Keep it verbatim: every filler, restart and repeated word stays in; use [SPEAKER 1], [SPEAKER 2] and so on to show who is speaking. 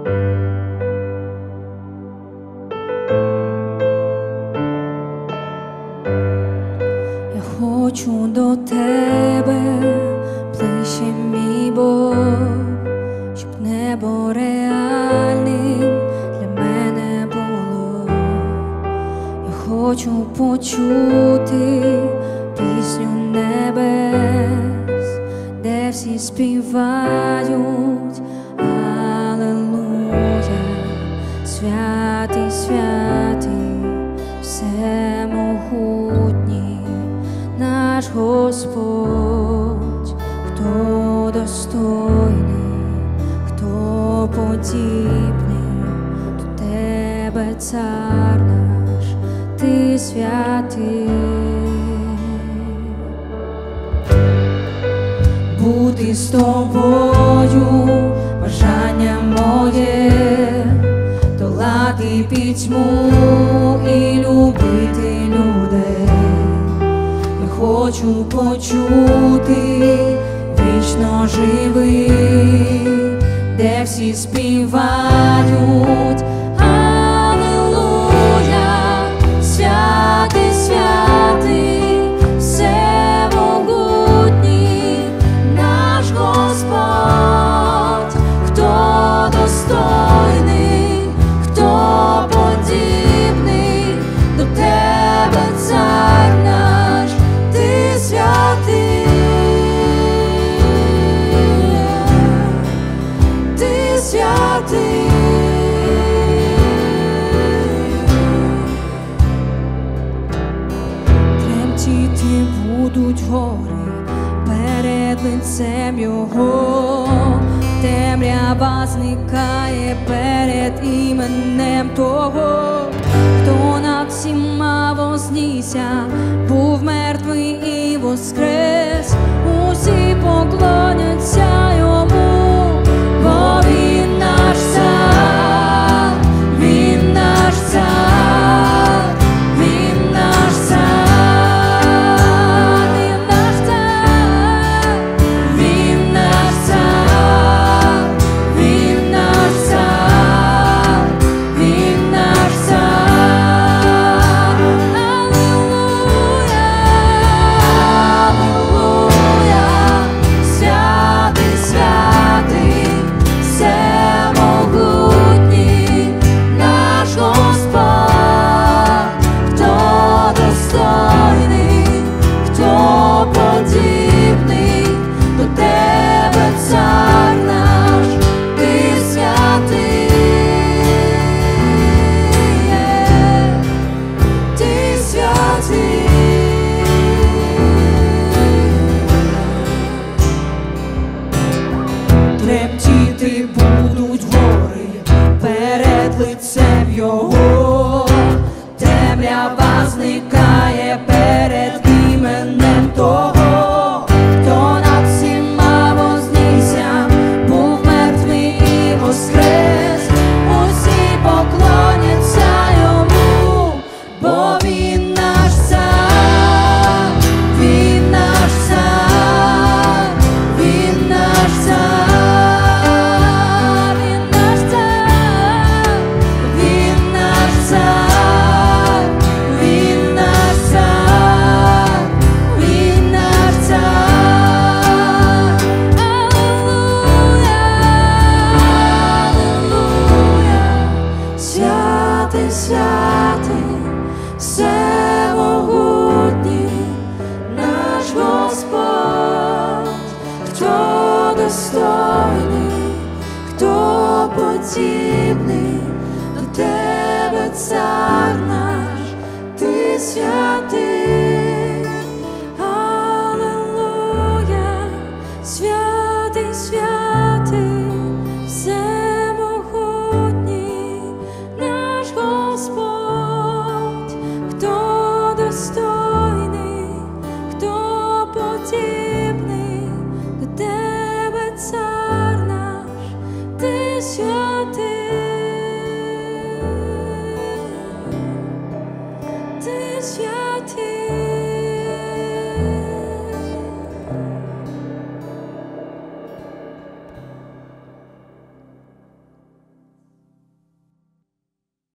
[SPEAKER 1] Я хочу до тебе ближче, мій Бог, щоб небо реальним для мене було. Я хочу почути пісню небес, де всі співають Алелуя. Святий, святий, всемогутній наш Господь, хто достойний, хто подібний до тебе, цар наш, ти святий. Бути з тобою бажання моє, долати пітьму і любити людей. Я хочу почути вічно живий, де всі співають Алелуя. Святий, святий, всемогутній наш Господь, хто достойний, хто подібний до тебе, цар наш, ти святий, ти святий. Тремтіти будуть гори перед лицем Його, темрява зникає перед іменем того, хто над всіма вознісся, був мертвий і воскрес. Усі поклоняться Йому, бо Він наш цар, Він наш цар, Він наш цар, Він наш цар, Він наш цар, Він наш цар, Він наш цар. Алелуя, алелуя, святий, святий, всемогутній наш Господь, хто достойний, хто подібний до тебе, цар наш, ти святий, ти святий. Тремтіти будуть гори перед лицем Його, темрява зникає перед іменем того, хто над всіма вознісся, був мертвий і воскрес. Усі поклоняться Йому, бо Він наш цар, Він наш цар, Він наш цар, Він наш цар, Він наш цар, Він наш цар, Він наш цар. Алелуя, алелуя, святий, святий, всемогутній наш Господь, хто достойний, хто подібний до тебе, цар наш, ти святий. Алелуя, святий, святий, всемогутній наш Господь, хто достойний, хто подібний до тебе, цар наш, ти святий, ти святий.